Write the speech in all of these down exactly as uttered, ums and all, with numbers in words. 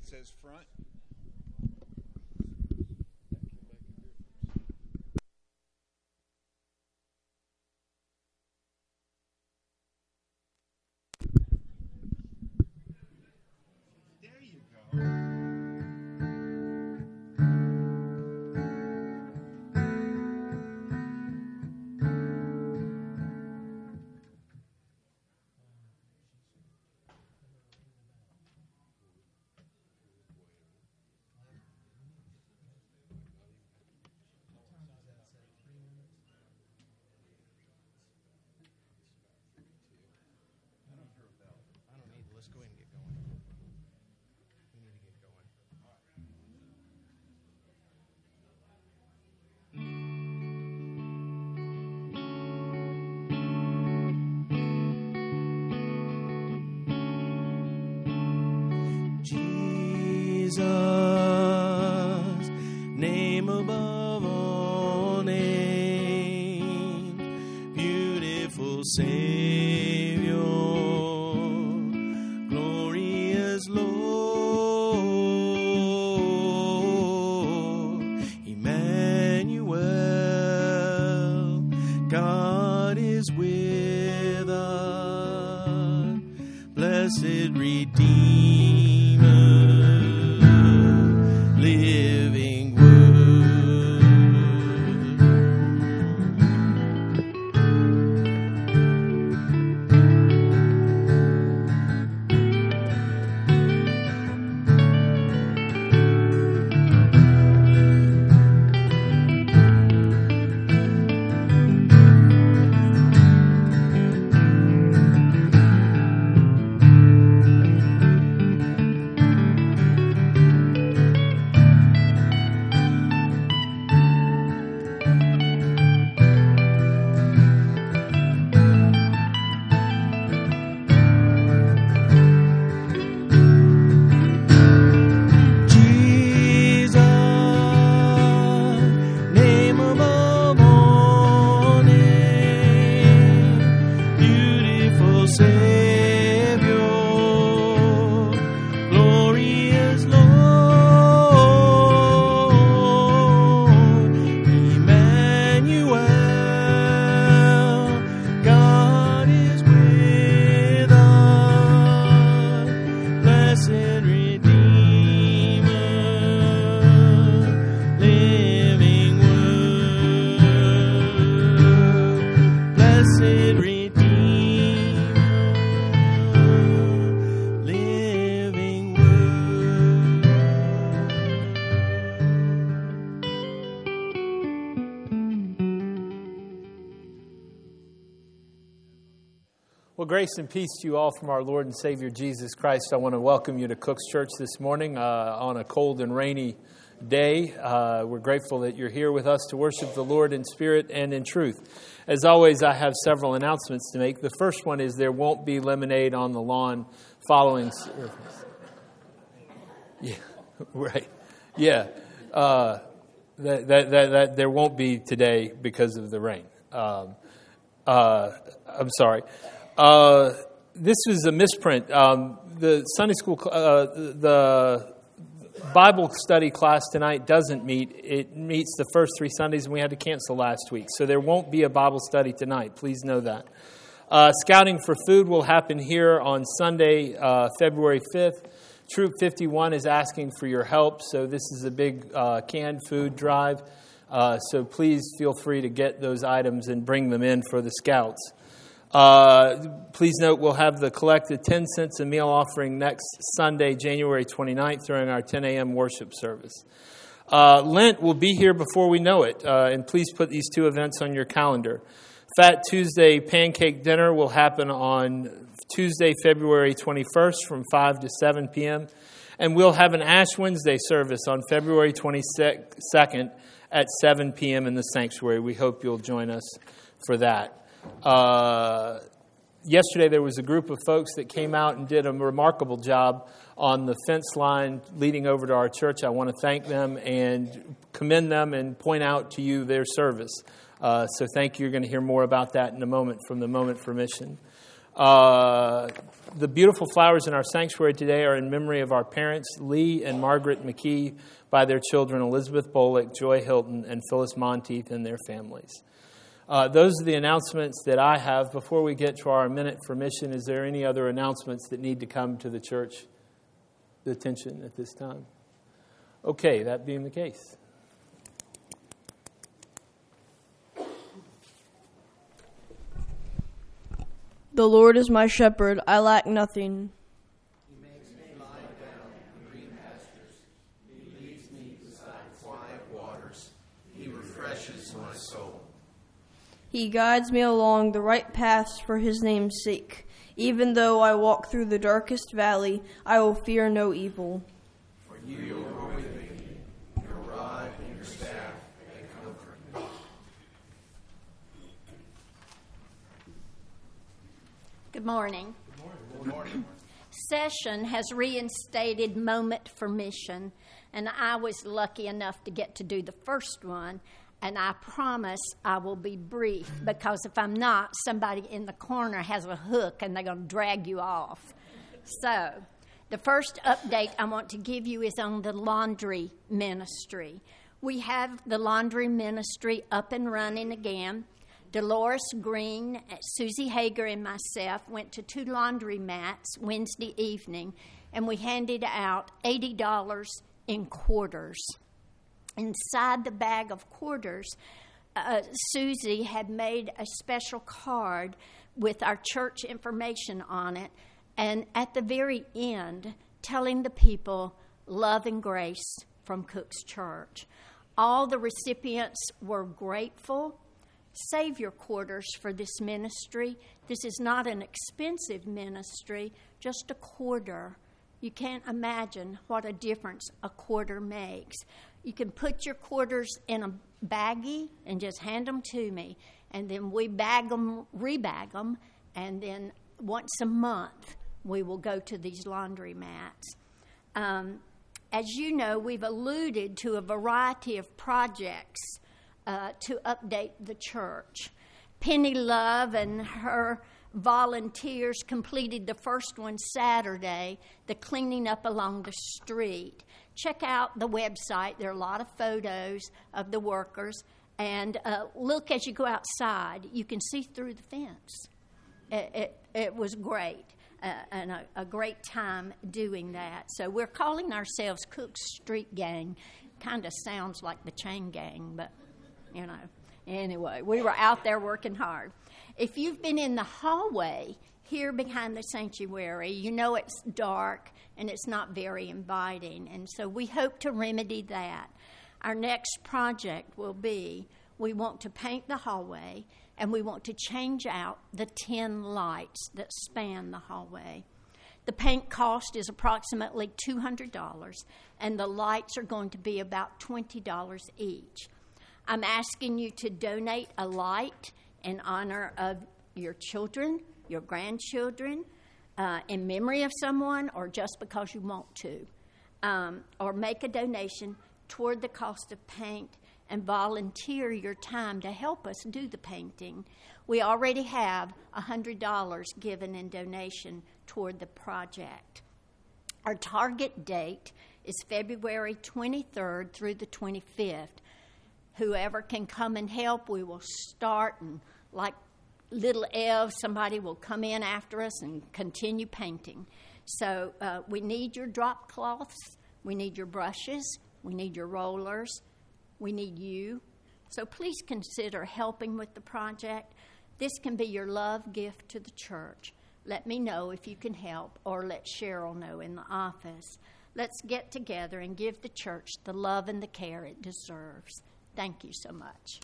that says front. There you go. Let's go ahead and get going. We need to get going. Jesus, name above all names, beautiful Savior, glorious Lord, Emmanuel, God is with us, blessed Redeemer, living Word. Well, grace and peace to you all from our Lord and Savior Jesus Christ. I want to welcome you to Cook's Church this morning uh, on a cold and rainy day. Uh, we're grateful that you're here with us to worship the Lord in spirit and in truth. As always, I have several announcements to make. The first one is there won't be lemonade on the lawn following service. Yeah, right. Yeah, uh, that, that, that, that there won't be today because of the rain. Um, uh, I'm sorry. Uh, this was a misprint. Um, the Sunday school, uh, the Bible study class tonight doesn't meet. It meets the first three Sundays, and we had to cancel last week. So there won't be a Bible study tonight. Please know that. Uh, scouting for food will happen here on Sunday, uh, February fifth. Troop fifty-one is asking for your help. So this is a big uh, canned food drive. Uh, so please feel free to get those items and bring them in for the scouts. Uh, please note we'll have the collected ten cents a meal offering next Sunday, January twenty-ninth, during our ten a.m. worship service. Uh, Lent will be here before we know it, uh, and please put these two events on your calendar. Fat Tuesday Pancake Dinner will happen on Tuesday, February twenty-first from five to seven p.m., and we'll have an Ash Wednesday service on February twenty-second at seven p.m. in the sanctuary. We hope you'll join us for that. Uh, yesterday there was a group of folks that came out and did a remarkable job on the fence line leading over to our church. I want to thank them and commend them and point out to you their service. Uh, so thank you. You're going to hear more about that in a moment from the Moment for Mission. Uh, the beautiful flowers in our sanctuary today are in memory of our parents, Lee and Margaret McKee, by their children, Elizabeth Bullock, Joy Hilton, and Phyllis Monteith and their families. Uh, those are the announcements that I have. Before we get to our minute for mission, is there any other announcements that need to come to the church attention at this time? Okay, that being the case. The Lord is my shepherd, I lack nothing. He makes me lie down in green pastures. He leads me beside quiet waters. He refreshes my soul. He guides me along the right paths for his name's sake. Even though I walk through the darkest valley, I will fear no evil. For you are with me. Your rod and your staff, they comfort me. Good morning. Good morning. Session has reinstated Moment for Mission, and I was lucky enough to get to do the first one, and I promise I will be brief, because if I'm not, somebody in the corner has a hook and they're going to drag you off. So, the first update I want to give you is on the laundry ministry. We have the laundry ministry up and running again. Dolores Green, Susie Hager, and myself went to two laundry mats Wednesday evening, and we handed out eighty dollars in quarters. Inside the bag of quarters, uh, Susie had made a special card with our church information on it, and at the very end, telling the people, love and grace from Cook's Church. All the recipients were grateful. Save your quarters for this ministry. This is not an expensive ministry, just a quarter. You can't imagine what a difference a quarter makes. You can put your quarters in a baggie and just hand them to me, and then we bag them, rebag them, and then once a month we will go to these laundry mats. Um, as you know, we've alluded to a variety of projects Uh, to update the church. Penny Love and her volunteers completed the first one Saturday, the cleaning up along the street. Check out the website. There are a lot of photos of the workers. And uh, look, as you go outside, you can see through the fence. It, it, it was great, uh, and a, a great time doing that. So we're calling ourselves Cook's Street Gang. Kind of sounds like the Chain Gang, but you know, anyway, we were out there working hard. If you've been in the hallway here behind the sanctuary, you know it's dark and it's not very inviting. And so we hope to remedy that. Our next project will be, we want to paint the hallway and we want to change out the ten lights that span the hallway. The paint cost is approximately two hundred dollars, and the lights are going to be about twenty dollars each. I'm asking you to donate a light in honor of your children, your grandchildren, uh, in memory of someone, or just because you want to. Um, or make a donation toward the cost of paint and volunteer your time to help us do the painting. We already have one hundred dollars given in donation toward the project. Our target date is February twenty-third through the twenty-fifth. Whoever can come and help, we will start, and like little Ev, somebody will come in after us and continue painting. So uh, we need your drop cloths, we need your brushes, we need your rollers, we need you. So please consider helping with the project. This can be your love gift to the church. Let me know if you can help, or let Cheryl know in the office. Let's get together and give the church the love and the care it deserves. Thank you so much.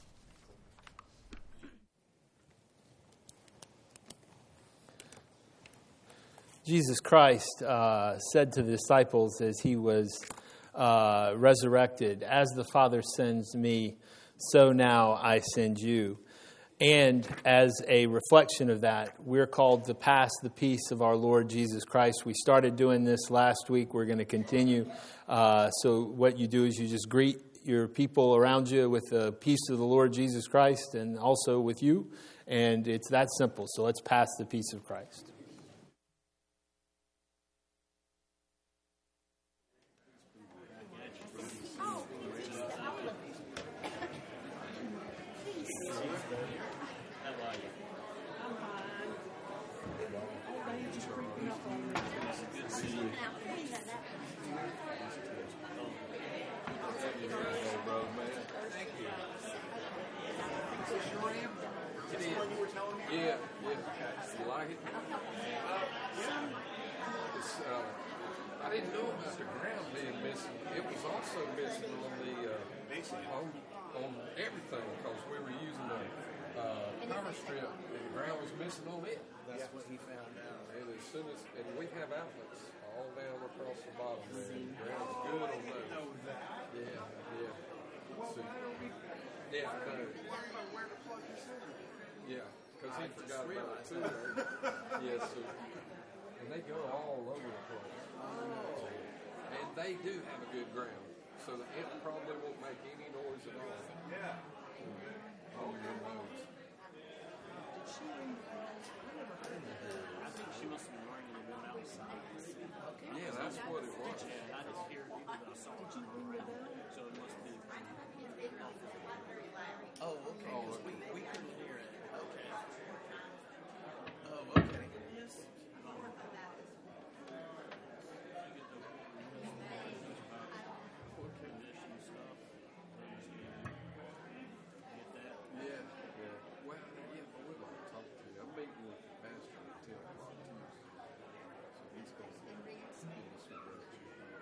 Jesus Christ uh, said to the disciples as he was uh, resurrected, "As the Father sends me, so now I send you." And as a reflection of that, we're called to pass the peace of our Lord Jesus Christ. We started doing this last week. We're going to continue. Uh, so what you do is you just greet your people around you with the peace of the Lord Jesus Christ, and also with you. And it's that simple. So let's pass the peace of Christ. Yeah, yeah. You like it? It's, uh, I didn't know about the ground being missing. It was also missing on the uh, on, on everything because we were using a uh, power strip and the ground was missing on it. That's what he found out. And as soon as and we have outlets all down across the bottom there. And the ground's good on those. Yeah, yeah. So, yeah, I know. Yeah, because he forgot about it too. Yes, so, and they go all over the place. And they do have a good ground, so that it probably won't make any noise at all. Yeah. On your roads. I think she must have been running and been outside. Yeah, that's what it was. And I just hear it, but I saw it. So it must be. Oh, okay. Oh, 'cause we, okay. we couldn't hear it. Okay. Oh, okay. Yes. Yeah, yeah. Well, yeah, I would like to talk to you. I'm meeting with the pastor at ten o'clock Tuesday. So he's going to give us some direction.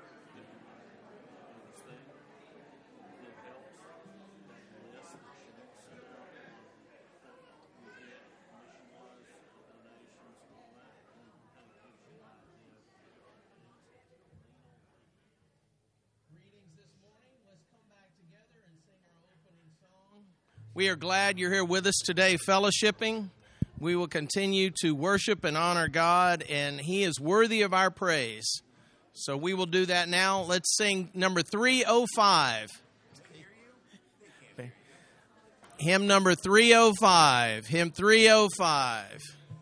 We are glad you're here with us today, fellowshipping. We will continue to worship and honor God, and He is worthy of our praise. So we will do that now. Let's sing number three oh five. Okay. Hymn number three oh five. Hymn three oh five.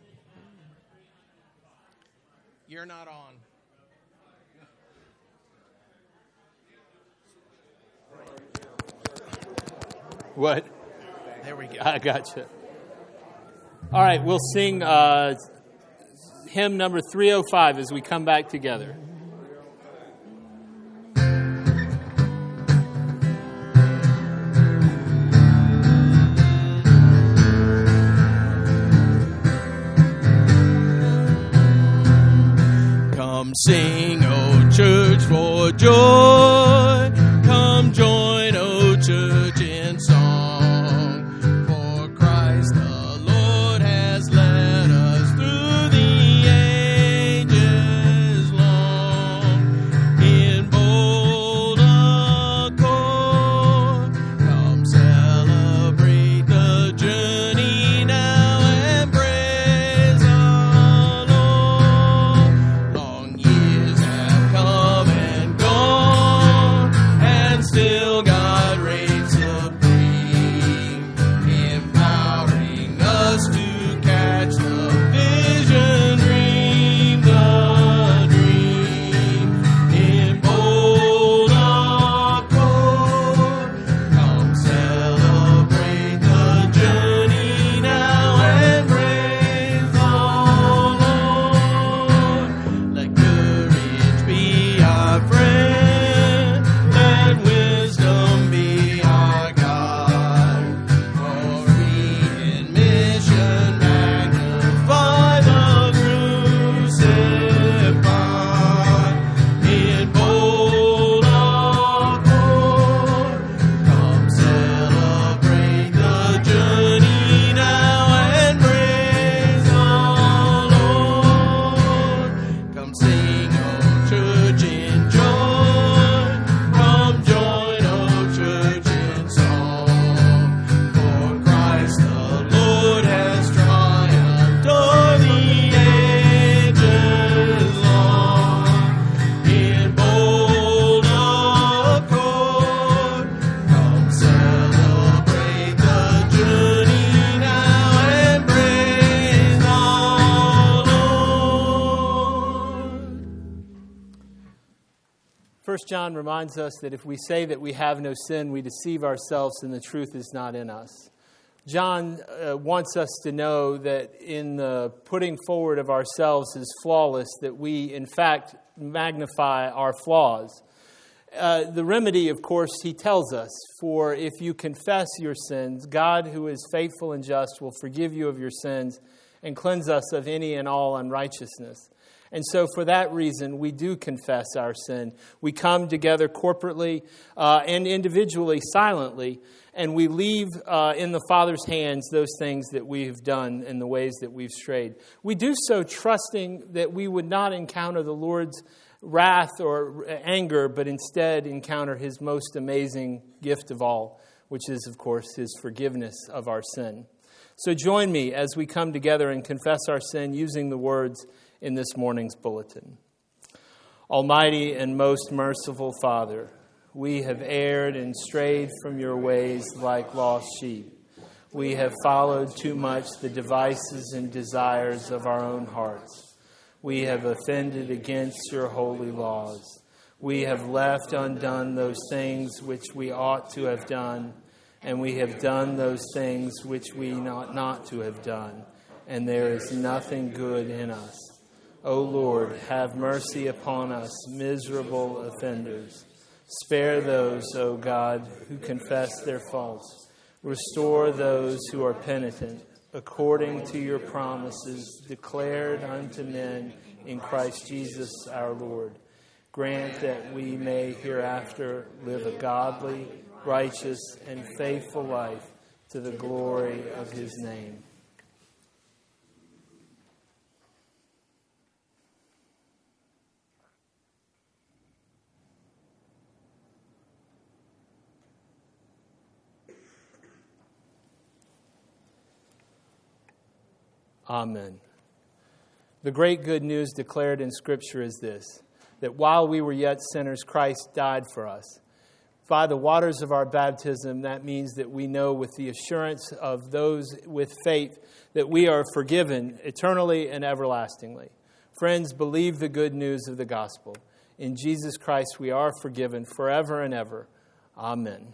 You're not on. What? There we go. I gotcha. All right, we'll sing uh, hymn number three oh five as we come back together. Come sing, O church, for joy. Come join, O church, in song. For Christ the Lord has led us through the ages long. In bold accord, come celebrate the journey now and praise the Lord. Long years have come and gone, and still God reigns supreme, empowering us to catch the vision, dream the dream. In bold accord, come celebrate the journey now and praise the Lord. Let courage be our friend, let wisdom be our guide. For we in mission magnify the crucified. In bold accord, come celebrate the journey now and praise the Lord. Come sing, O church, in joy. Come join, O church, in song. For Christ the Lord has triumphed o'er the ages long. In bold accord, come celebrate the journey now and praise the Lord. First John reminds us that if we say that we have no sin, we deceive ourselves and the truth is not in us. John uh, wants us to know that in the putting forward of ourselves as flawless, that we in fact magnify our flaws. uh, the remedy, of course, he tells us, for if you confess your sins, God, who is faithful and just, will forgive you of your sins and cleanse us of any and all unrighteousness. And so for that reason, we do confess our sin. We come together corporately uh, and individually, silently, and we leave uh, in the Father's hands those things that we have done and the ways that we've strayed. We do so trusting that we would not encounter the Lord's wrath or anger, but instead encounter His most amazing gift of all, which is, of course, His forgiveness of our sin. So join me as we come together and confess our sin using the words in this morning's bulletin. Almighty and most merciful Father, we have erred and strayed from your ways like lost sheep. We have followed too much the devices and desires of our own hearts. We have offended against your holy laws. We have left undone those things which we ought to have done, and we have done those things which we ought not to have done, and there is nothing good in us. O Lord, have mercy upon us, miserable offenders. Spare those, O God, who confess their faults. Restore those who are penitent, according to your promises declared unto men in Christ Jesus our Lord. Grant that we may hereafter live a godly, righteous, and faithful life to the glory of his name. Amen. The great good news declared in Scripture is this, that while we were yet sinners, Christ died for us. By the waters of our baptism, that means that we know with the assurance of those with faith that we are forgiven eternally and everlastingly. Friends, believe the good news of the gospel. In Jesus Christ, we are forgiven forever and ever. Amen.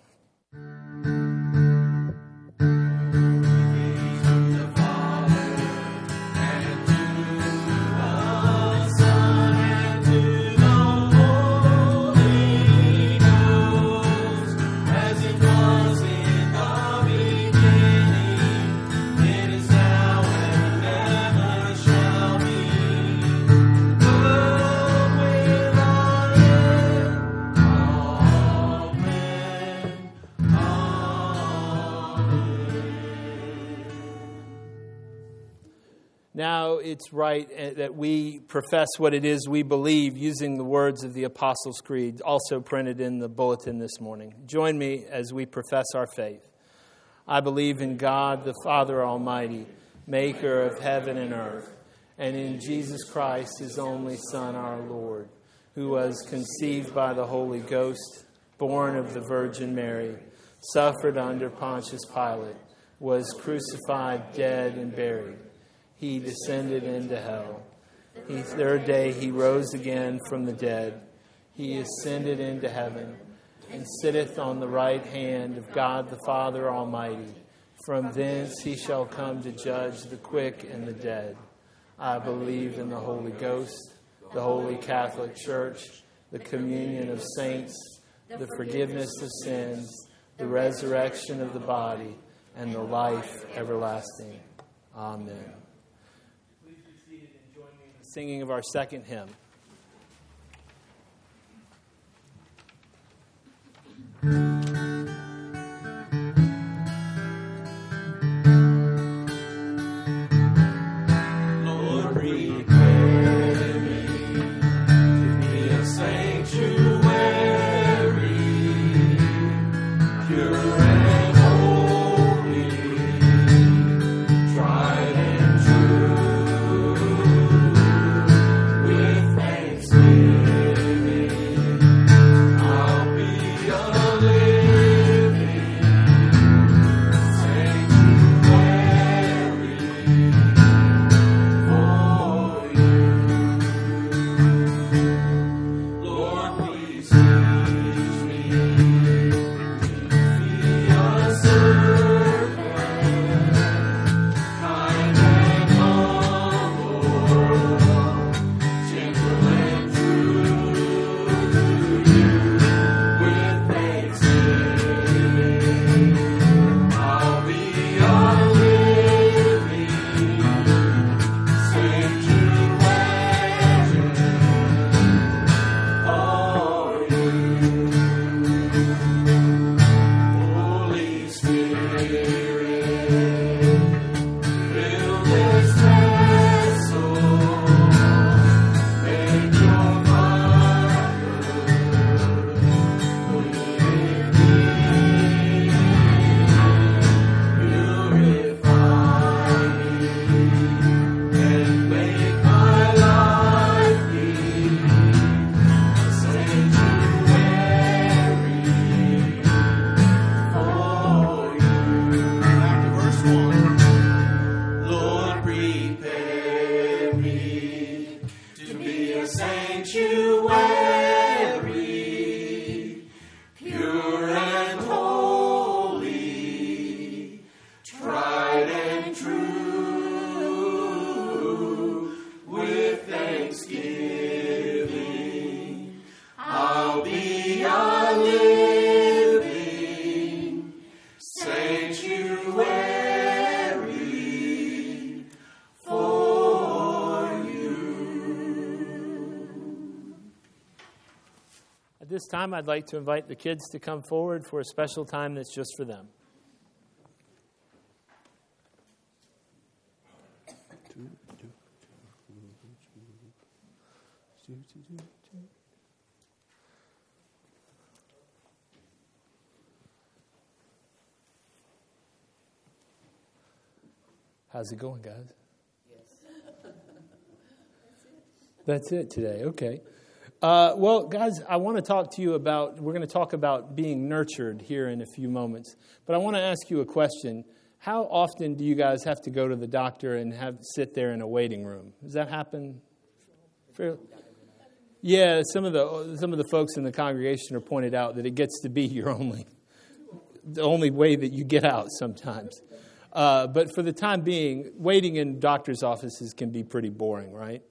Now it's right that we profess what it is we believe using the words of the Apostles' Creed, also printed in the bulletin this morning. Join me as we profess our faith. I believe in God, the Father Almighty, maker of heaven and earth, and in Jesus Christ, his only Son, our Lord, who was conceived by the Holy Ghost, born of the Virgin Mary, suffered under Pontius Pilate, was crucified, dead, and buried. He descended into hell. The third day he rose again from the dead. He ascended into heaven and sitteth on the right hand of God the Father Almighty. From thence he shall come to judge the quick and the dead. I believe in the Holy Ghost, the Holy Catholic Church, the communion of saints, the forgiveness of sins, the resurrection of the body, and the life everlasting. Amen. Singing of our second hymn. Lord, prepare me to be a sanctuary, pure and holy, tried and true. I'll be a living sanctuary for you. Lord, please teach me to feel This time, I'd like to invite the kids to come forward for a special time that's just for them. How's it going, guys? Yes. That's it today. Okay. Uh, well, guys, I want to talk to you about, we're going to talk about being nurtured here in a few moments. But I want to ask you a question. How often do you guys have to go to the doctor and have sit there in a waiting room? Does that happen? Fairly? Yeah, some of the some of the folks in the congregation are pointed out that it gets to be your only, the only way that you get out sometimes. Uh, but for the time being, waiting in doctor's offices can be pretty boring, right?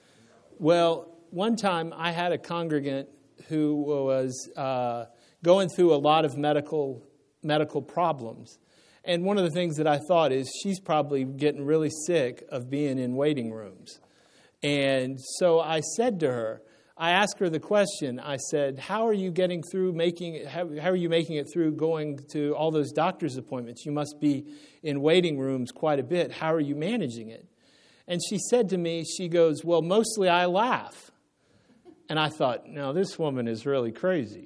Well, one time I had a congregant who was uh, going through a lot of medical medical problems. And one of the things that I thought is she's probably getting really sick of being in waiting rooms. And so I said to her, I asked her the question, I said, how are you getting through making it, how, how are you making it through going to all those doctor's appointments? You must be in waiting rooms quite a bit. How are you managing it? And she said to me, she goes, well, mostly I laugh. And I thought, no, this woman is really crazy.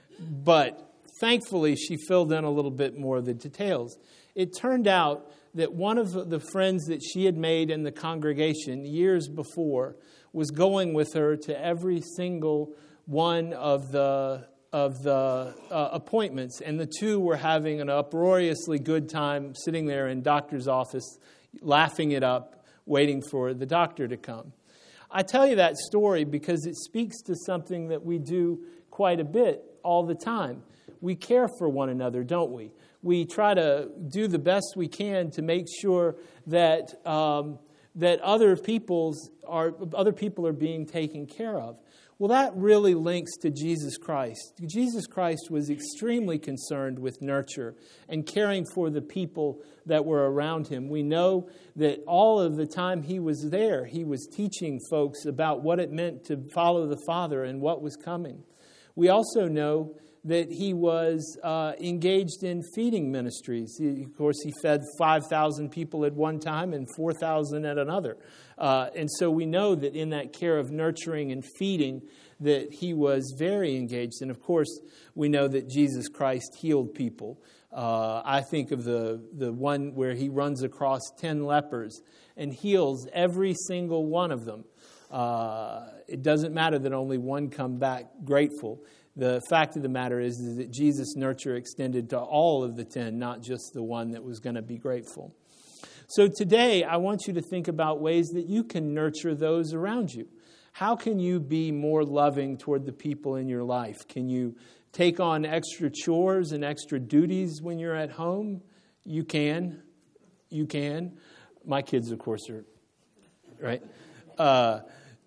But thankfully, she filled in a little bit more of the details. It turned out that one of the friends that she had made in the congregation years before was going with her to every single one of the of the uh, appointments. And the two were having an uproariously good time sitting there in doctor's office, laughing it up, waiting for the doctor to come. I tell you that story because it speaks to something that we do quite a bit all the time. We care for one another, don't we? We try to do the best we can to make sure that um, that other people's are other people are being taken care of. Well, that really links to Jesus Christ. Jesus Christ was extremely concerned with nurture and caring for the people that were around him. We know that all of the time he was there, he was teaching folks about what it meant to follow the Father and what was coming. We also know that he was uh, engaged in feeding ministries. He, of course, he fed five thousand people at one time and four thousand at another. Uh, and so we know that in that care of nurturing and feeding that he was very engaged. And of course, we know that Jesus Christ healed people. Uh, I think of the, the one where he runs across ten lepers and heals every single one of them. Uh, it doesn't matter that only one come back grateful. The fact of the matter is, is that Jesus' nurture extended to all of the ten, not just the one that was going to be grateful. So today, I want you to think about ways that you can nurture those around you. How can you be more loving toward the people in your life? Can you take on extra chores and extra duties when you're at home? You can. You can. My kids, of course, are, right? Uh,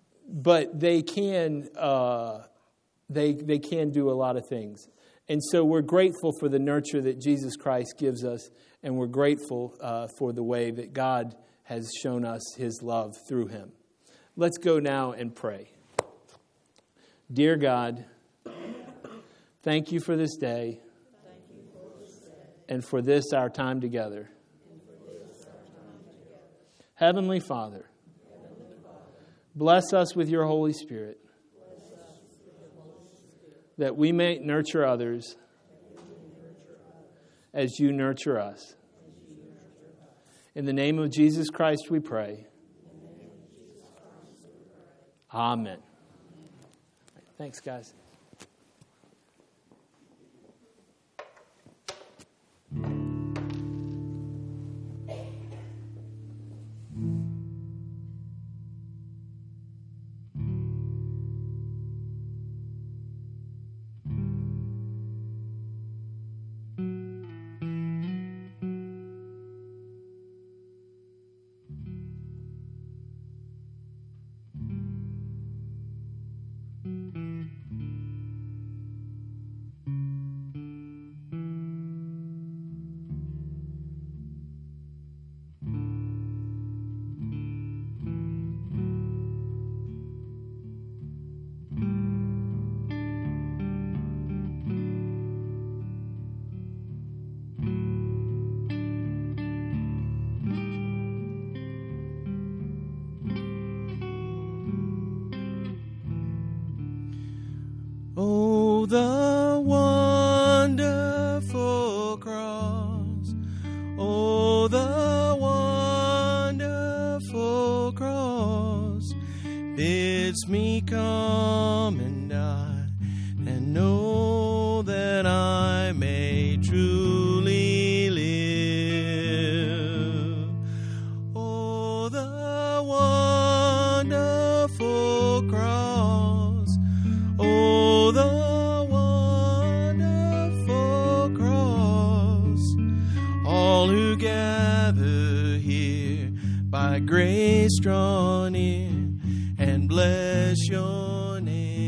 but they can... Uh, They they can do a lot of things. And so we're grateful for the nurture that Jesus Christ gives us, and we're grateful uh, for the way that God has shown us his love through him. Let's go now and pray. Dear God, thank you for this day. and for this our time together. Heavenly Father, bless us with your Holy Spirit, that we may nurture others as you nurture us. In the name of Jesus Christ we pray. Amen. Thanks, guys. Oh, the wonderful cross. Oh, the wonderful cross bids me come and die and know that I may truly live. Oh, the wonderful cross. Oh, the wonderful cross. All who gather here by grace drawn in and bless your name.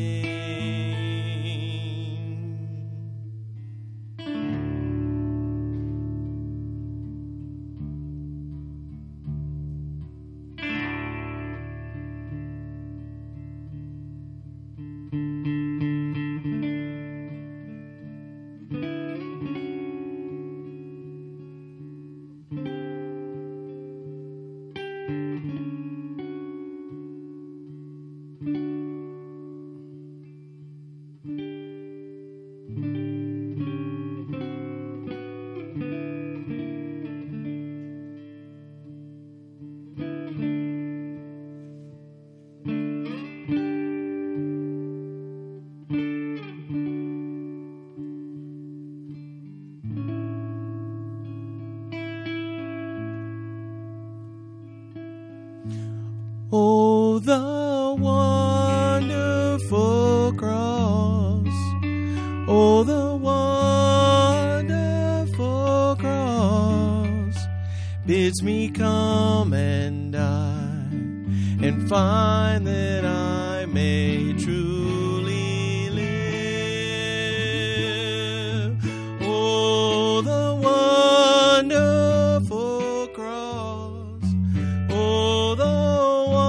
Oh, the wonderful cross. Oh, the wonderful cross bids me come and die and find that I may truly live. Oh, the wonderful cross. Oh, the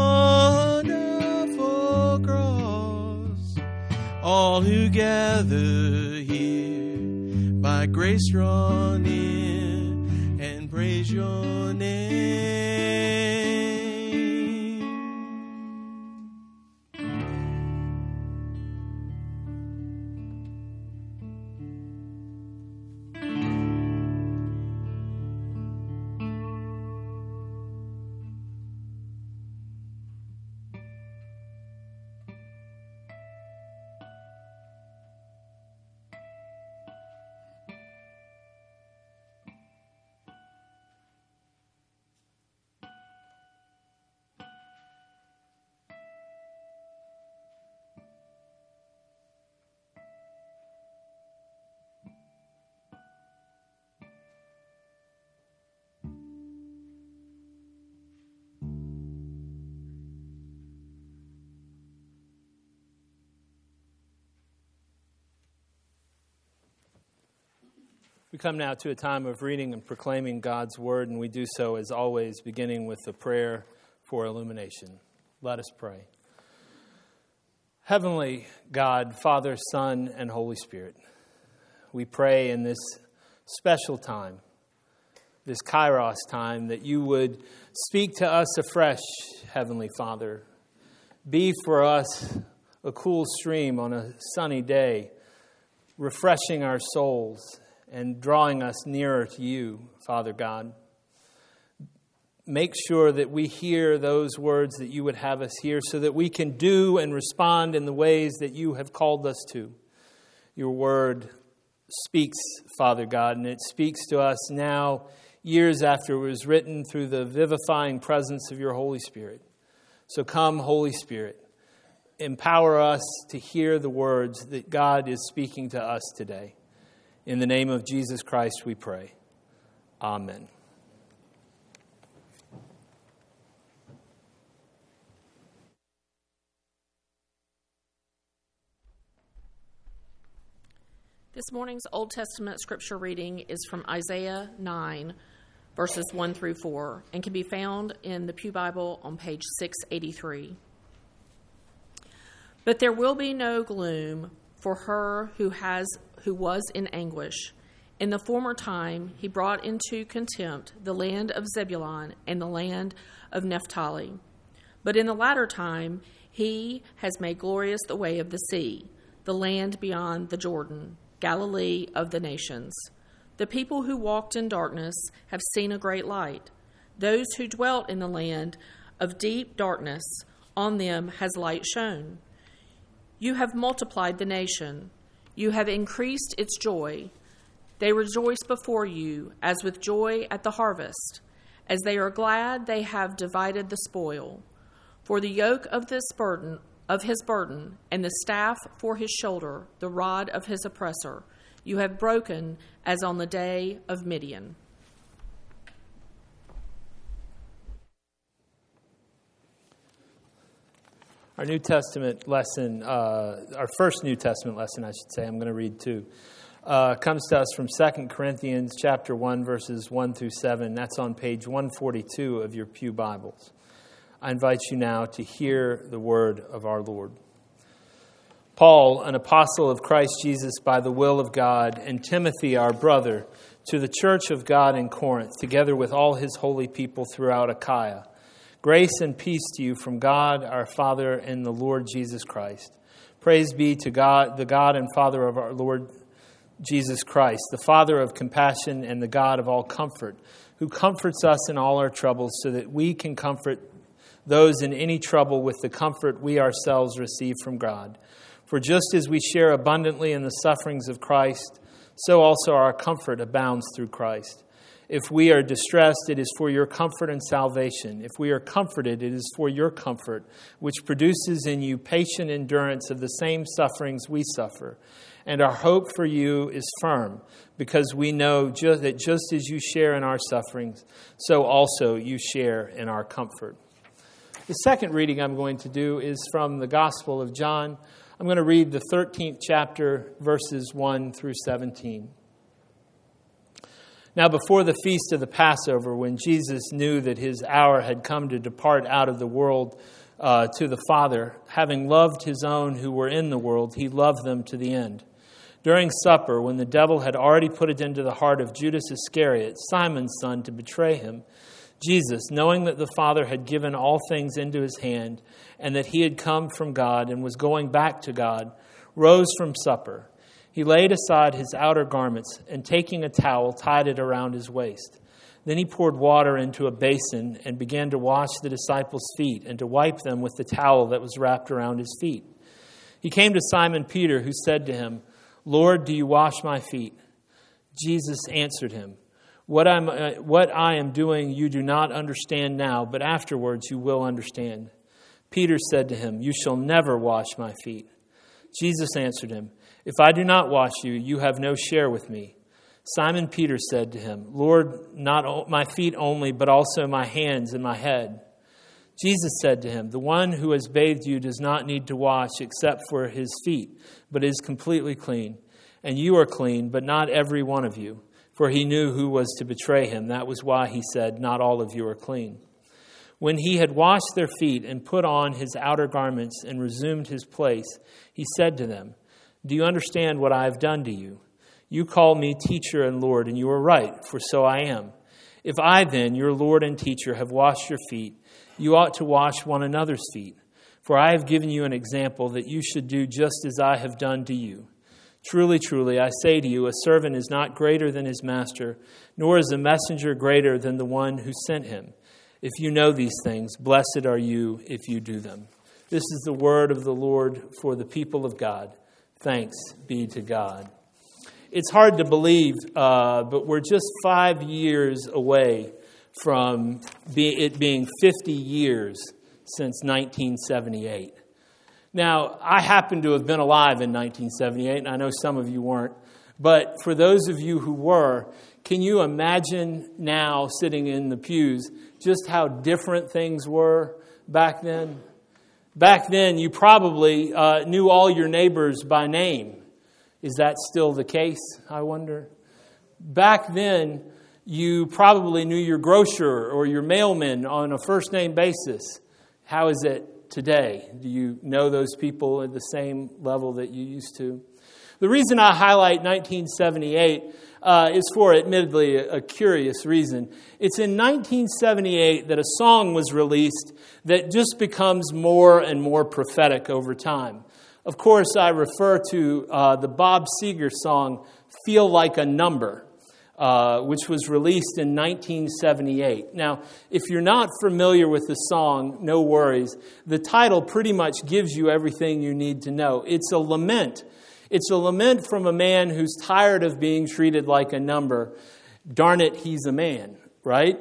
all who gather here by grace drawn in and praise your name. We come now to a time of reading and proclaiming God's Word, and we do so, as always, beginning with the prayer for illumination. Let us pray. Heavenly God, Father, Son, and Holy Spirit, we pray in this special time, this Kairos time, that you would speak to us afresh, Heavenly Father. Be for us a cool stream on a sunny day, refreshing our souls and drawing us nearer to you, Father God. Make sure that we hear those words that you would have us hear so that we can do and respond in the ways that you have called us to. Your word speaks, Father God, and it speaks to us now, years after it was written, through the vivifying presence of your Holy Spirit. So come, Holy Spirit, empower us to hear the words that God is speaking to us today. In the name of Jesus Christ we pray. Amen. This morning's Old Testament scripture reading is from Isaiah nine, verses one through four, and can be found in the Pew Bible on page six eighty-three. But there will be no gloom for her who has who was in anguish. In the former time he brought into contempt the land of Zebulun and the land of Naphtali. But in the latter time he has made glorious the way of the sea, the land beyond the Jordan, Galilee of the nations. The people who walked in darkness have seen a great light. Those who dwelt in the land of deep darkness, on them has light shone. You have multiplied the nation. You have increased its joy. They rejoice before you as with joy at the harvest. As they are glad, they have divided the spoil. For the yoke of this burden of his burden, and the staff for his shoulder, the rod of his oppressor, you have broken as on the day of Midian. Our New Testament lesson, uh, our first New Testament lesson, I should say, I'm going to read two, uh, comes to us from Second Corinthians chapter one, verses one through seven. That's on page one forty-two of your Pew Bibles. I invite you now to hear the word of our Lord. Paul, an apostle of Christ Jesus by the will of God, and Timothy, our brother, to the church of God in Corinth, together with all his holy people throughout Achaia. Grace and peace to you from God, our Father, and the Lord Jesus Christ. Praise be to God, the God and Father of our Lord Jesus Christ, the Father of compassion and the God of all comfort, who comforts us in all our troubles so that we can comfort those in any trouble with the comfort we ourselves receive from God. For just as we share abundantly in the sufferings of Christ, so also our comfort abounds through Christ. If we are distressed, it is for your comfort and salvation. If we are comforted, it is for your comfort, which produces in you patient endurance of the same sufferings we suffer. And our hope for you is firm, because we know just that just as you share in our sufferings, so also you share in our comfort. The second reading I'm going to do is from the Gospel of John. I'm going to read the thirteenth chapter, verses one through seventeen. Now, before the feast of the Passover, when Jesus knew that his hour had come to depart out of the world uh, to the Father, having loved his own who were in the world, he loved them to the end. During supper, when the devil had already put it into the heart of Judas Iscariot, Simon's son, to betray him, Jesus, knowing that the Father had given all things into his hand, and that he had come from God and was going back to God, rose from supper. He laid aside his outer garments, and taking a towel, tied it around his waist. Then he poured water into a basin and began to wash the disciples' feet and to wipe them with the towel that was wrapped around his feet. He came to Simon Peter, who said to him, "Lord, do you wash my feet?" Jesus answered him, What, I'm, uh, what I am doing you do not understand now, but afterwards you will understand. Peter said to him, "You shall never wash my feet." Jesus answered him, "If I do not wash you, you have no share with me." Simon Peter said to him, "Lord, not my feet only, but also my hands and my head." Jesus said to him, "The one who has bathed you does not need to wash except for his feet, but is completely clean. And you are clean, but not every one of you." For he knew who was to betray him. That was why he said, "Not all of you are clean." When he had washed their feet and put on his outer garments and resumed his place, he said to them, "Do you understand what I have done to you? You call me teacher and Lord, and you are right, for so I am. If I then, your Lord and teacher, have washed your feet, you ought to wash one another's feet. For I have given you an example that you should do just as I have done to you. Truly, truly, I say to you, a servant is not greater than his master, nor is a messenger greater than the one who sent him. If you know these things, blessed are you if you do them. This is the word of the Lord for the people of God. Thanks be to God. It's hard to believe, uh, but we're just five years away from be, it being fifty years since nineteen seventy-eight. Now, I happen to have been alive in nineteen seventy-eight, and I know some of you weren't. But for those of you who were, can you imagine now sitting in the pews just how different things were back then? Back then, you probably uh, knew all your neighbors by name. Is that still the case, I wonder? Back then, you probably knew your grocer or your mailman on a first-name basis. How is it today? Do you know those people at the same level that you used to? The reason I highlight nineteen seventy-eight uh, is for, admittedly, a, a curious reason. It's in nineteen seventy-eight that a song was released that just becomes more and more prophetic over time. Of course, I refer to uh, the Bob Seger song, Feel Like a Number, uh, which was released in nineteen seventy-eight. Now, if you're not familiar with the song, no worries. The title pretty much gives you everything you need to know. It's a lament. It's a lament from a man who's tired of being treated like a number. Darn it, he's a man, right?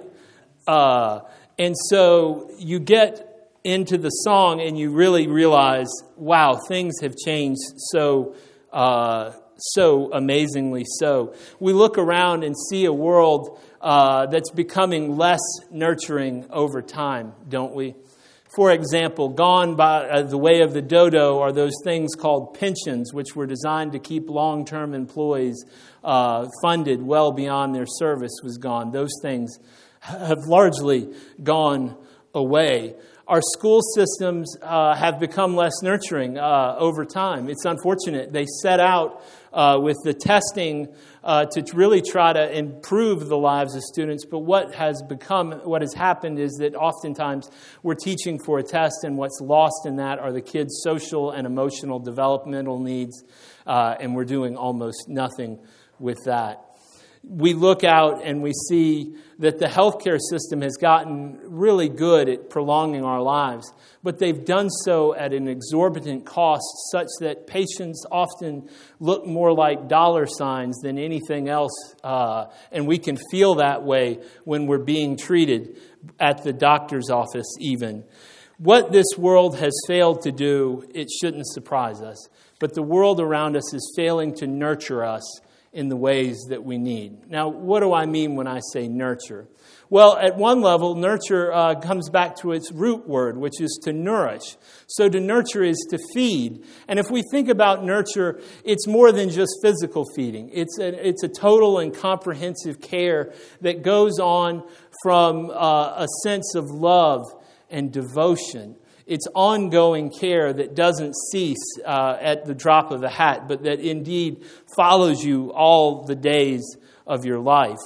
Uh, and so you get into the song and you really realize, wow, things have changed so uh, so amazingly so. We look around and see a world uh, that's becoming less nurturing over time, don't we? For example, gone by uh, the way of the dodo are those things called pensions, which were designed to keep long-term employees uh, funded well beyond their service was gone. Those things have largely gone away. Our school systems uh, have become less nurturing uh, over time. It's unfortunate. They set out uh, with the testing uh, to really try to improve the lives of students. But what has become, what has happened is that oftentimes we're teaching for a test, and what's lost in that are the kids' social and emotional developmental needs, uh, and we're doing almost nothing with that. We look out and we see that the healthcare system has gotten really good at prolonging our lives, but they've done so at an exorbitant cost such that patients often look more like dollar signs than anything else, uh, and we can feel that way when we're being treated at the doctor's office even. What this world has failed to do, it shouldn't surprise us, but the world around us is failing to nurture us in the ways that we need. Now, what do I mean when I say nurture? Well, at one level, nurture uh, comes back to its root word, which is to nourish. So to nurture is to feed. And if we think about nurture, it's more than just physical feeding. It's a, it's a total and comprehensive care that goes on from uh, a sense of love and devotion. It's ongoing care that doesn't cease uh, at the drop of a hat, but that indeed follows you all the days of your life.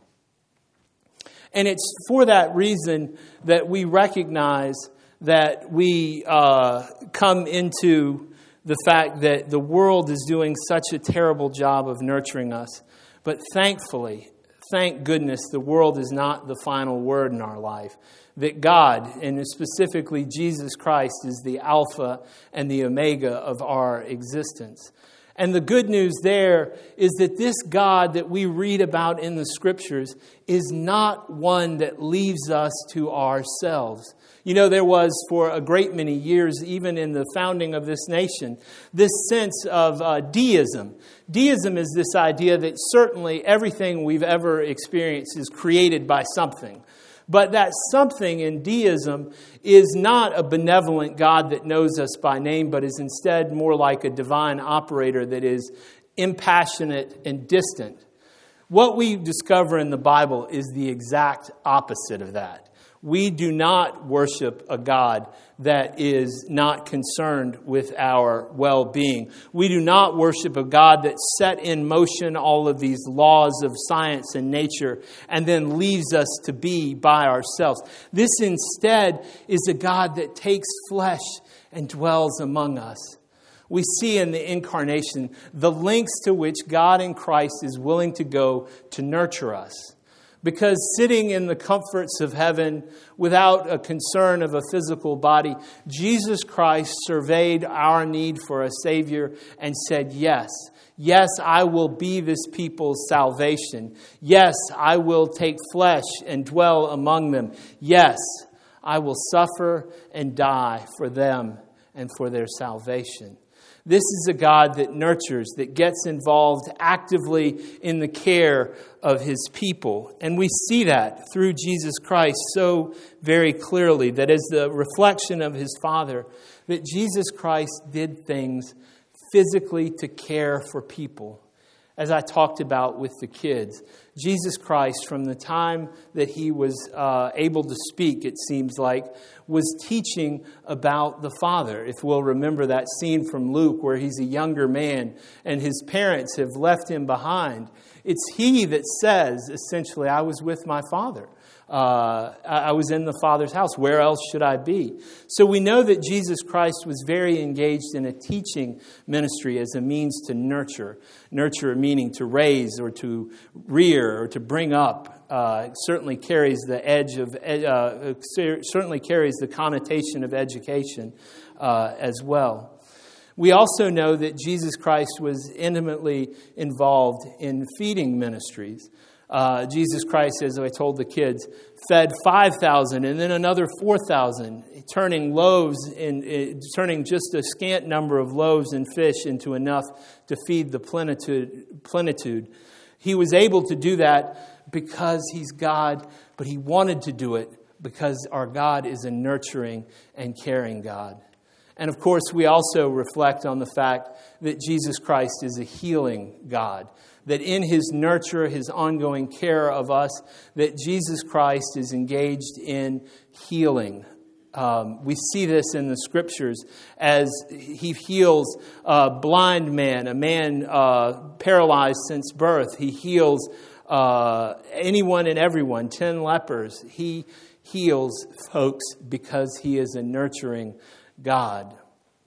And it's for that reason that we recognize that we uh, come into the fact that the world is doing such a terrible job of nurturing us. But thankfully, thank goodness, the world is not the final word in our life. That God, and specifically Jesus Christ, is the Alpha and the Omega of our existence. And the good news there is that this God that we read about in the Scriptures is not one that leaves us to ourselves. You know, there was for a great many years, even in the founding of this nation, this sense of uh, deism. Deism is this idea that certainly everything we've ever experienced is created by something. But that something in deism is not a benevolent God that knows us by name, but is instead more like a divine operator that is impassionate and distant. What we discover in the Bible is the exact opposite of that. We do not worship a God that is not concerned with our well-being. We do not worship a God that set in motion all of these laws of science and nature and then leaves us to be by ourselves. This instead is a God that takes flesh and dwells among us. We see in the incarnation the lengths to which God in Christ is willing to go to nurture us. Because sitting in the comforts of heaven without a concern of a physical body, Jesus Christ surveyed our need for a Savior and said, yes, yes, I will be this people's salvation. Yes, I will take flesh and dwell among them. Yes, I will suffer and die for them and for their salvation. This is a God that nurtures, that gets involved actively in the care of His people. And we see that through Jesus Christ so very clearly, that as the reflection of His Father, that Jesus Christ did things physically to care for people. As I talked about with the kids, Jesus Christ, from the time that He was uh, able to speak, it seems like, was teaching about the Father. If we'll remember that scene from Luke where He's a younger man and His parents have left Him behind. It's He that says, essentially, I was with my Father. Uh, I was in the Father's house. Where else should I be? So we know that Jesus Christ was very engaged in a teaching ministry as a means to nurture. Nurture meaning to raise or to rear or to bring up. Uh, certainly carries the edge of uh, certainly carries the connotation of education uh, as well. We also know that Jesus Christ was intimately involved in feeding ministries. Uh, Jesus Christ, as I told the kids, fed five thousand and then another four thousand, turning loaves in, in turning just a scant number of loaves and fish into enough to feed the plenitude. plenitude. He was able to do that because He's God, but He wanted to do it because our God is a nurturing and caring God. And of course, we also reflect on the fact that Jesus Christ is a healing God. That in His nurture, His ongoing care of us, that Jesus Christ is engaged in healing. Um, we see this in the Scriptures as He heals a blind man, a man uh, paralyzed since birth. He heals uh, anyone and everyone, ten lepers. He heals folks because He is a nurturing God.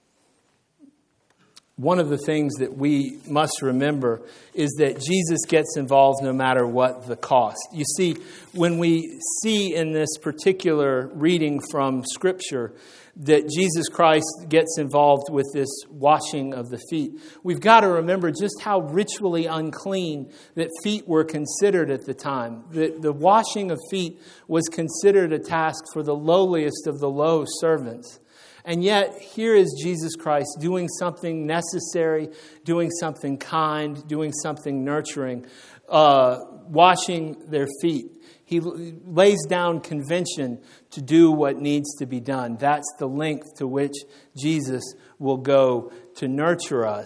One of the things that we must remember is that Jesus gets involved no matter what the cost. You see, when we see in this particular reading from Scripture that Jesus Christ gets involved with this washing of the feet, we've got to remember just how ritually unclean that feet were considered at the time. The, the washing of feet was considered a task for the lowliest of the low servants. And yet, here is Jesus Christ doing something necessary, doing something kind, doing something nurturing, uh, washing their feet. He lays down convention to do what needs to be done. That's the length to which Jesus will go to nurture us.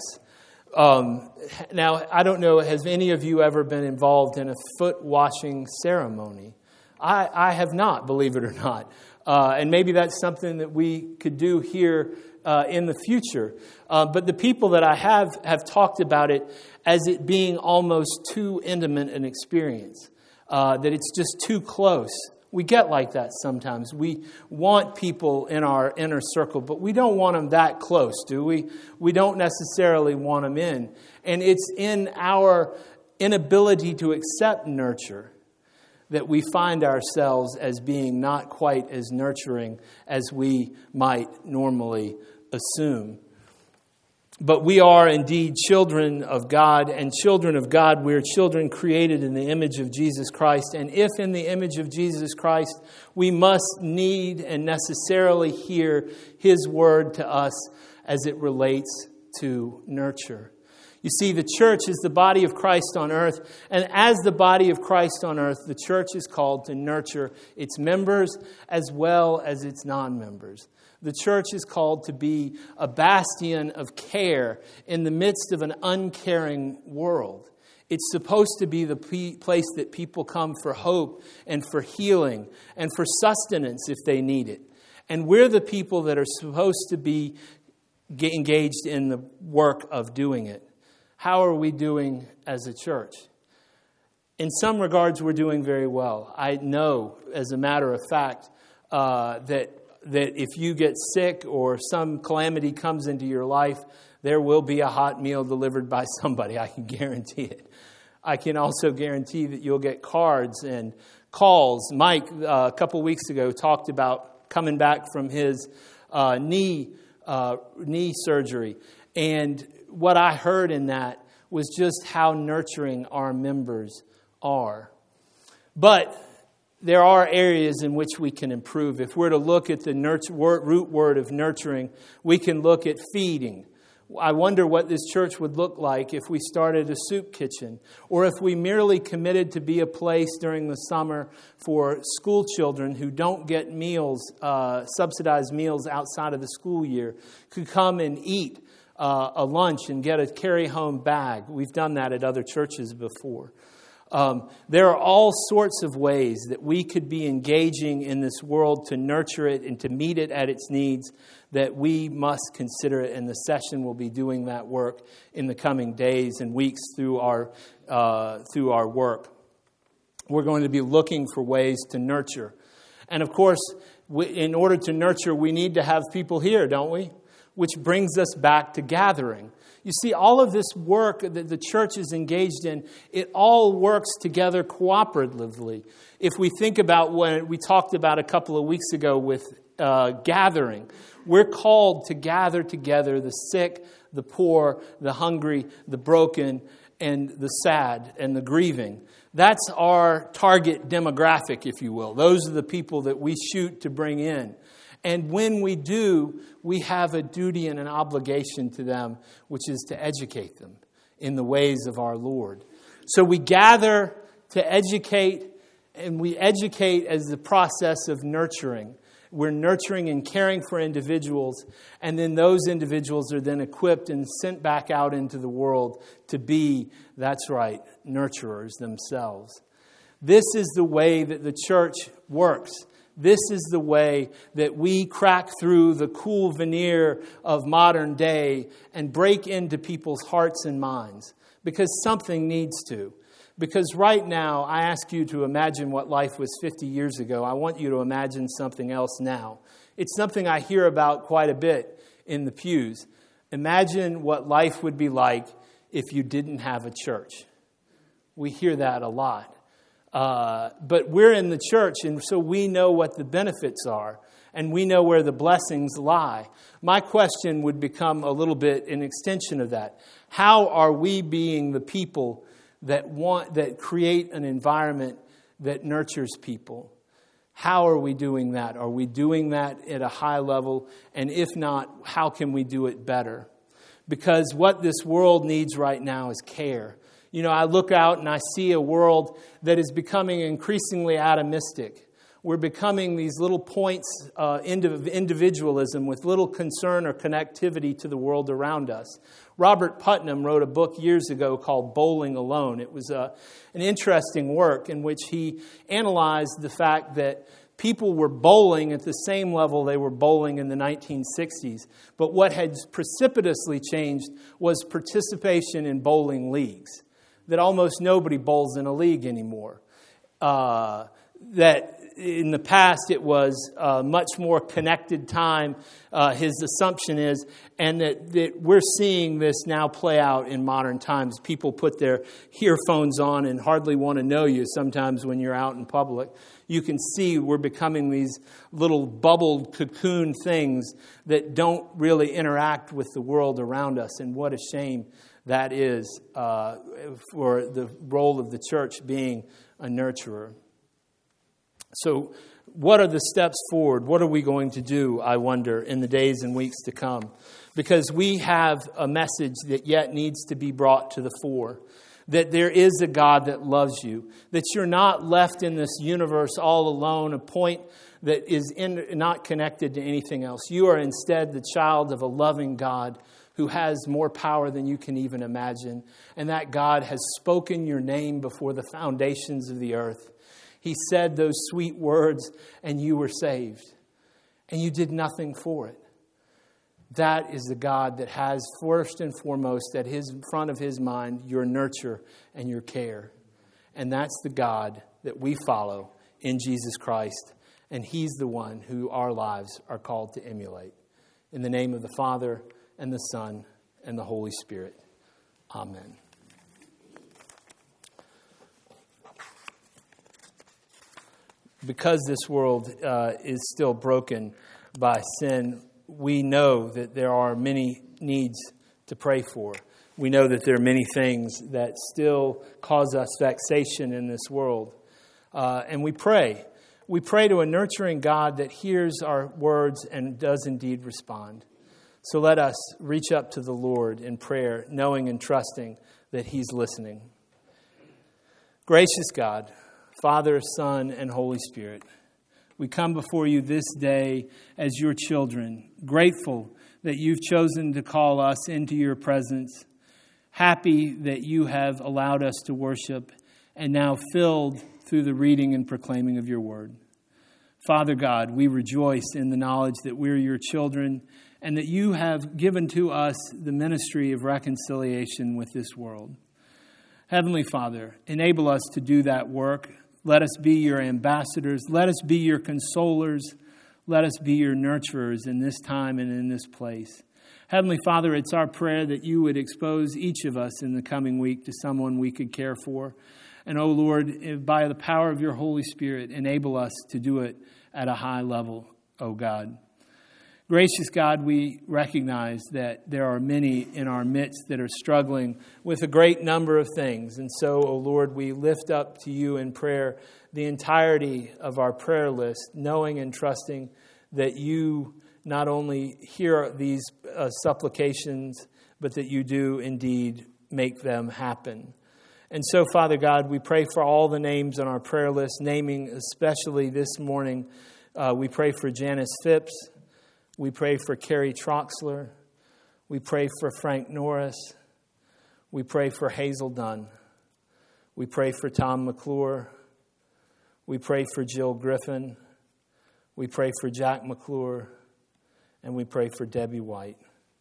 Um, now, I don't know, has any of you ever been involved in a foot washing ceremony? I, I have not, believe it or not. Uh, and maybe that's something that we could do here uh, in the future. Uh, but the people that I have have talked about it as it being almost too intimate an experience, uh, that it's just too close. We get like that sometimes. We want people in our inner circle, but we don't want them that close, do we? We don't necessarily want them in. And it's in our inability to accept nurture that we find ourselves as being not quite as nurturing as we might normally assume. But we are indeed children of God, and children of God, we are children created in the image of Jesus Christ. And if in the image of Jesus Christ, we must need and necessarily hear His word to us as it relates to nurture. You see, the church is the body of Christ on earth, and as the body of Christ on earth, the church is called to nurture its members as well as its non-members. The church is called to be a bastion of care in the midst of an uncaring world. It's supposed to be the pe- place that people come for hope and for healing and for sustenance if they need it. And we're the people that are supposed to be engaged in the work of doing it. How are we doing as a church? In some regards, we're doing very well. I know, as a matter of fact, uh, that that if you get sick or some calamity comes into your life, there will be a hot meal delivered by somebody. I can guarantee it. I can also guarantee that you'll get cards and calls. Mike, uh, a couple weeks ago, talked about coming back from his uh, knee uh, knee surgery. And what I heard in that was just how nurturing our members are. But there are areas in which we can improve. If we're to look at the nurture, word, root word of nurturing, we can look at feeding. I wonder what this church would look like if we started a soup kitchen, or if we merely committed to be a place during the summer for school children who don't get meals, uh, subsidized meals outside of the school year, could come and eat uh, a lunch and get a carry-home bag. We've done that at other churches before. Um, there are all sorts of ways that we could be engaging in this world to nurture it and to meet it at its needs, that we must consider it. And the session will be doing that work in the coming days and weeks through our uh, through our work. We're going to be looking for ways to nurture. And of course, we, in order to nurture, we need to have people here, don't we? Which brings us back to gathering. You see, all of this work that the church is engaged in, it all works together cooperatively. If we think about what we talked about a couple of weeks ago with uh, gathering, we're called to gather together the sick, the poor, the hungry, the broken, and the sad, and the grieving. That's our target demographic, if you will. Those are the people that we shoot to bring in. And when we do, we have a duty and an obligation to them, which is to educate them in the ways of our Lord. So we gather to educate, and we educate as the process of nurturing. We're nurturing and caring for individuals, and then those individuals are then equipped and sent back out into the world to be, that's right, nurturers themselves. This is the way that the church works. This is the way that we crack through the cool veneer of modern day and break into people's hearts and minds. Because something needs to. Because right now, I ask you to imagine what life was fifty years ago. I want you to imagine something else now. It's something I hear about quite a bit in the pews. Imagine what life would be like if you didn't have a church. We hear that a lot. Uh, but we're in the church, and so we know what the benefits are, and we know where the blessings lie. My question would become a little bit an extension of that. How are we being the people that want that create an environment that nurtures people? How are we doing that? Are we doing that at a high level? And if not, how can we do it better? Because what this world needs right now is care. You know, I look out and I see a world that is becoming increasingly atomistic. We're becoming these little points uh, of individualism with little concern or connectivity to the world around us. Robert Putnam wrote a book years ago called Bowling Alone. It was a, an interesting work in which he analyzed the fact that people were bowling at the same level they were bowling in the nineteen sixties. But what had precipitously changed was participation in bowling leagues. That almost nobody bowls in a league anymore. Uh, that in the past it was a much more connected time, uh, his assumption is, and that, that we're seeing this now play out in modern times. People put their earphones on and hardly want to know you sometimes when you're out in public. You can see we're becoming these little bubbled cocoon things that don't really interact with the world around us, and what a shame that is uh, for the role of the church being a nurturer. So what are the steps forward? What are we going to do, I wonder, in the days and weeks to come? Because we have a message that yet needs to be brought to the fore. That there is a God that loves you. That you're not left in this universe all alone, a point that is in, not connected to anything else. You are instead the child of a loving God who has more power than you can even imagine, and that God has spoken your name before the foundations of the earth. He said those sweet words, and you were saved, and you did nothing for it. That is the God that has first and foremost at his front of his mind your nurture and your care. And that's the God that we follow in Jesus Christ. And he's the one who our lives are called to emulate. In the name of the Father and the Son and the Holy Spirit. Amen. Because this world uh, is still broken by sin, we know that there are many needs to pray for. We know that there are many things that still cause us vexation in this world. Uh, and we pray. We pray to a nurturing God that hears our words and does indeed respond. So let us reach up to the Lord in prayer, knowing and trusting that he's listening. Gracious God, Father, Son, and Holy Spirit, we come before you this day as your children, grateful that you've chosen to call us into your presence, happy that you have allowed us to worship, and now filled through the reading and proclaiming of your word. Father God, we rejoice in the knowledge that we're your children and that you have given to us the ministry of reconciliation with this world. Heavenly Father, enable us to do that work. Let us be your ambassadors. Let us be your consolers. Let us be your nurturers in this time and in this place. Heavenly Father, it's our prayer that you would expose each of us in the coming week to someone we could care for. And, oh Lord, by the power of your Holy Spirit, enable us to do it at a high level, oh God. Gracious God, we recognize that there are many in our midst that are struggling with a great number of things. And so, oh Lord, we lift up to you in prayer the entirety of our prayer list, knowing and trusting that you not only hear these uh, supplications, but that you do indeed make them happen. And so, Father God, we pray for all the names on our prayer list, naming especially this morning, uh, we pray for Janice Phipps. We pray for Carrie Troxler. We pray for Frank Norris. We pray for Hazel Dunn. We pray for Tom McClure. We pray for Jill Griffin. We pray for Jack McClure. And we pray for Debbie White.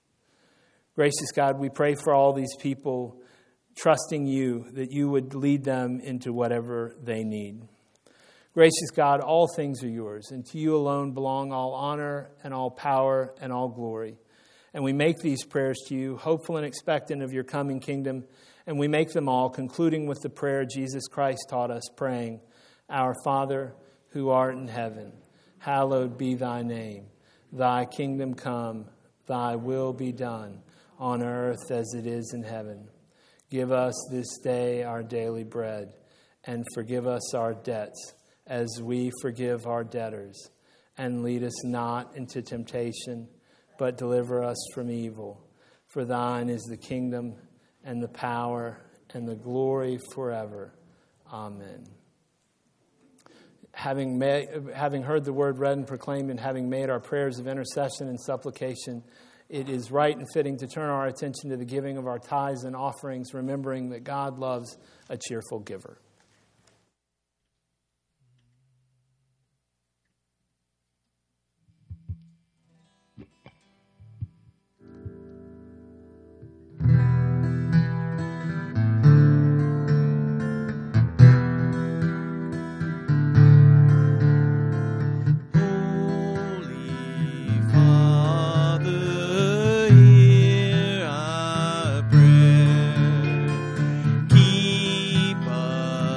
Gracious God, we pray for all these people, trusting you that you would lead them into whatever they need. Gracious God, all things are yours, and to you alone belong all honor and all power and all glory. And we make these prayers to you, hopeful and expectant of your coming kingdom, and we make them all, concluding with the prayer Jesus Christ taught us, praying, Our Father, who art in heaven, hallowed be thy name. Thy kingdom come, thy will be done, on earth as it is in heaven. Give us this day our daily bread, and forgive us our debts, as we forgive our debtors. And lead us not into temptation, but deliver us from evil. For thine is the kingdom, and the power, and the glory forever. Amen. Having, made, having heard the word read and proclaimed, and having made our prayers of intercession and supplication, it is right and fitting to turn our attention to the giving of our tithes and offerings, remembering that God loves a cheerful giver. Keep us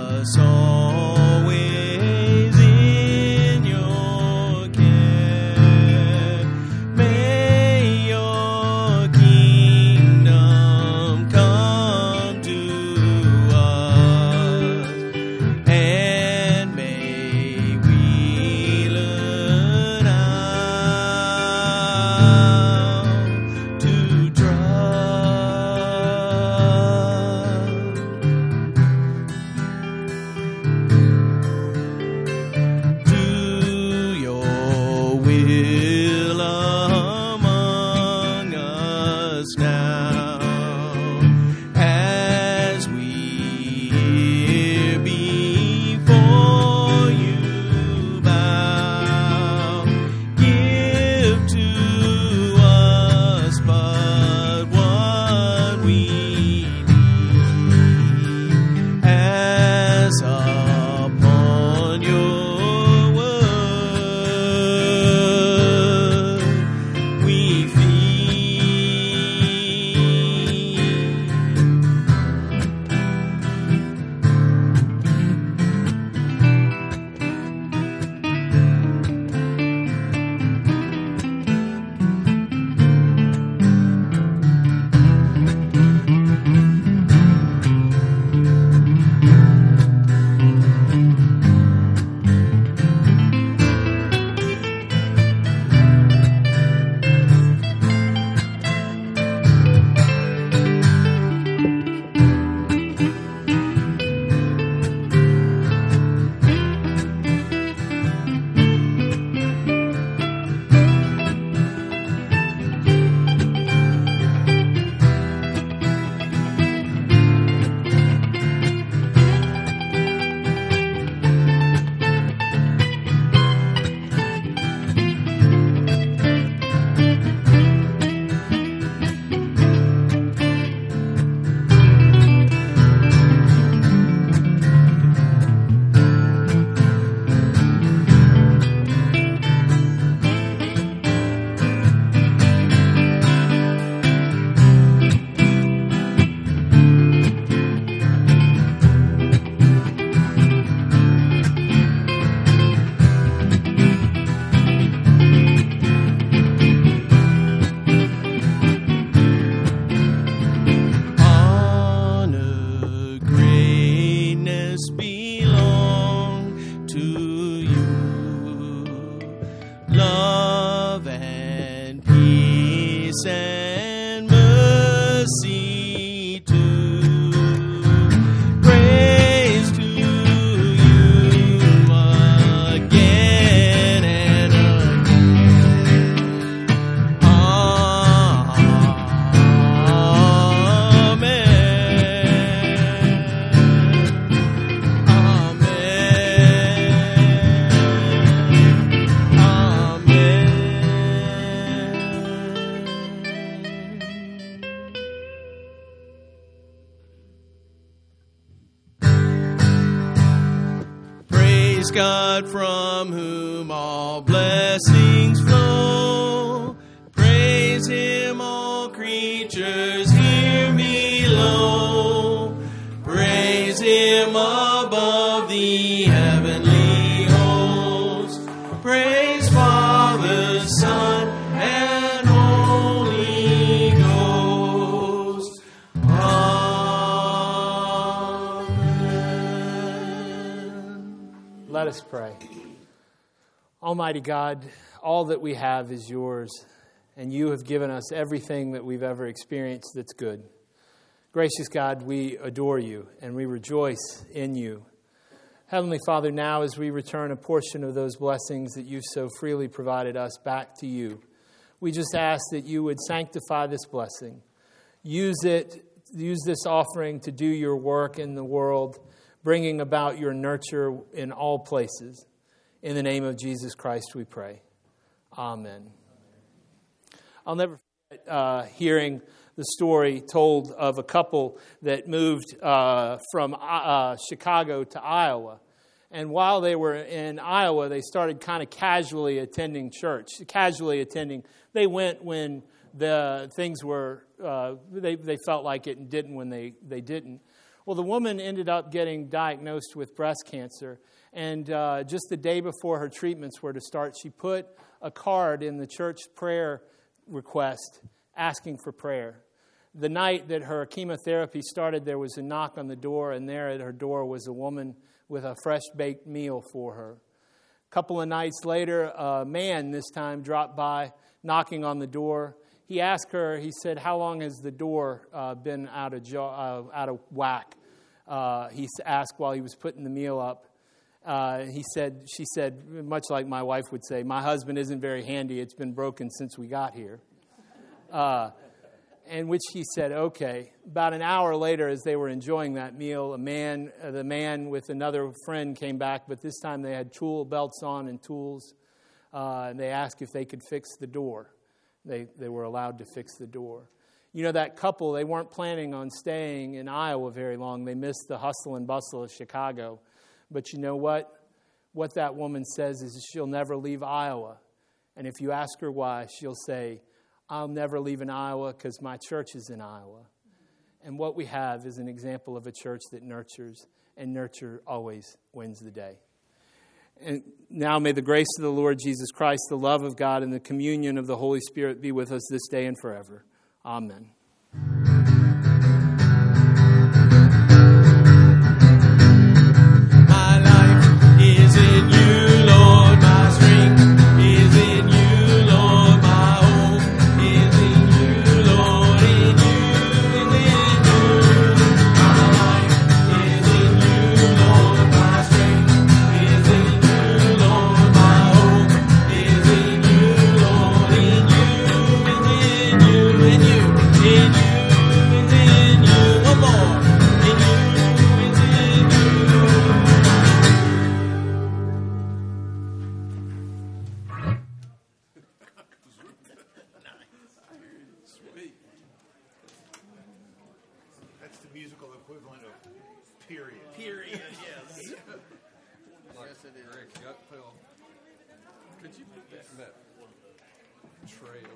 to you. Love and peace and mercy too. Praise to you again and again. Praise God, from whom all blessings flow. Praise Him, all creatures here below. Praise Him above the heavenly host. Praise Father, Son, and Holy Ghost. Amen. Let us pray. Almighty God, all that we have is yours, and you have given us everything that we've ever experienced that's good. Gracious God, we adore you, and we rejoice in you. Heavenly Father, now as we return a portion of those blessings that you've so freely provided us back to you, we just ask that you would sanctify this blessing. Use it, use this offering to do your work in the world, bringing about your nurture in all places. In the name of Jesus Christ we pray. Amen. I'll never forget uh, hearing the story told of a couple that moved uh, from uh, Chicago to Iowa. And while they were in Iowa, they started kind of casually attending church. Casually attending. They went when the things were, uh, they, they felt like it and didn't when they, they didn't. Well, the woman ended up getting diagnosed with breast cancer. And uh, just the day before her treatments were to start, she put a card in the church prayer request asking for prayer. The night that her chemotherapy started, there was a knock on the door, and there at her door was a woman with a fresh-baked meal for her. A couple of nights later, a man this time dropped by, knocking on the door. He asked her, he said, "How long has the door uh, been out of, jo- uh, out of whack?" Uh, he asked while he was putting the meal up. Uh, he said, she said, much like my wife would say, "My husband isn't very handy. It's been broken since we got here." Uh, and which he said, okay. About an hour later, as they were enjoying that meal, a man, uh, the man with another friend came back, but this time they had tool belts on and tools. Uh, and they asked if they could fix the door. They they were allowed to fix the door. You know, that couple, they weren't planning on staying in Iowa very long. They missed the hustle and bustle of Chicago. But you know what? What that woman says is she'll never leave Iowa. And if you ask her why, she'll say, "I'll never leave in Iowa because my church is in Iowa." And what we have is an example of a church that nurtures, and nurture always wins the day. And now may the grace of the Lord Jesus Christ, the love of God, and the communion of the Holy Spirit be with us this day and forever. Amen. My life is in you, Lord. My strength is in you, Lord. My hope is in you, Lord. In you and in you. My life is in you, Lord. My strength is in you, Lord. My hope is in you, Lord. In you and in you, in you, in you. That's the musical equivalent of period. Period, yes. Yes, it is. Rick, gut feel. Could you put that in that tray?